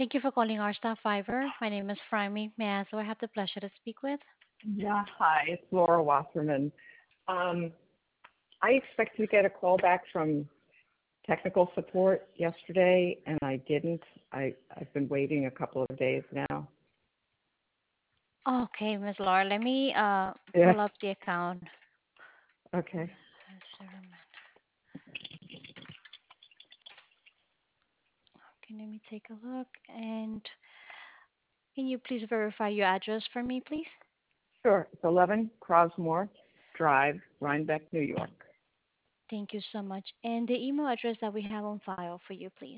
Thank you for calling our staff Fiverr. My name is Fryme. May I ask who I have the pleasure to speak with? Yeah, hi, it's Laura Wasserman. Um, I expected to get a call back from technical support yesterday, and I didn't. I've been waiting a couple of days now. Okay, Miss Laura, let me Yeah. pull up the account. Okay. Okay, let me take a look. And can you please verify your address for me, please? Sure. It's 11 Crosmore Drive, Rhinebeck, New York. Thank you so much. And the email address that we have on file for you, please.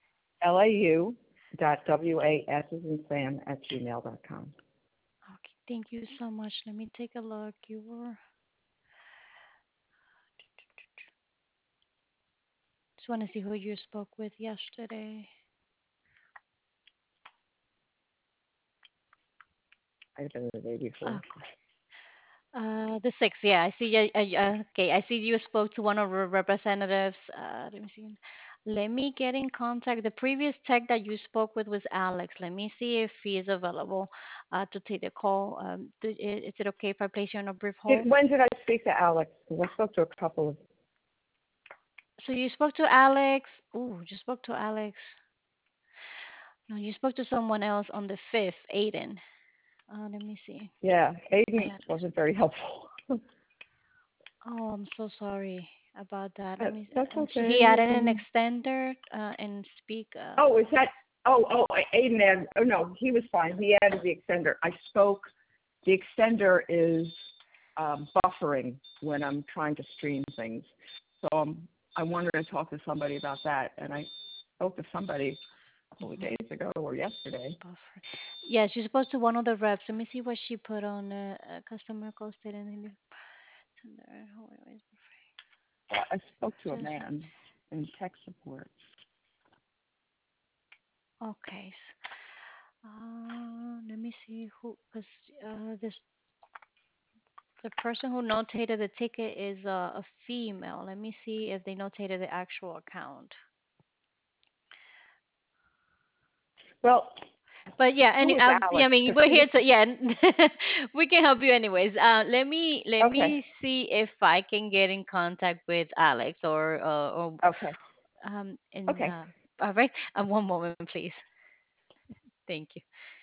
lau.was as in Sam at gmail.com. Okay, thank you so much. Let me take a look. You were just want to see who you spoke with yesterday. I've been the day before. Okay. The sixth, yeah, I see. Okay, I see you spoke to one of our representatives. Let me see. Let me get in contact. The previous tech that you spoke with was Alex. Let me see if he is available to take the call. Is it okay if I place you on a brief hold? When did I speak to Alex? 'Cause I spoke to a couple of. So you spoke to Alex. Oh, you spoke to Alex. No, you spoke to someone else on the fifth, Aiden. Let me see. Yeah, I Aiden had. wasn't very helpful. Oh, I'm so sorry about that. Let me. That's He okay. added an extender and speak. Oh, is that? Aiden added. Oh no, he was fine. He added the extender. I spoke. The extender is buffering when I'm trying to stream things. So I wanted to talk to somebody about that, and I spoke to somebody a couple of Mhm. days ago or yesterday. Buffer. Yeah, she's supposed to one of the reps. Let me see what she put on customer call state and I spoke to a just man in tech support. okay. Let me see who because this the person who notated the ticket is a female. Let me see if they notated the actual account. Well, But yeah, who was yeah, I Alex? mean, Because we're he was here to yeah, we can help you anyways. Let okay. me see if I can get in contact with Alex or Okay. in Okay. all right. One moment, please. Thank you.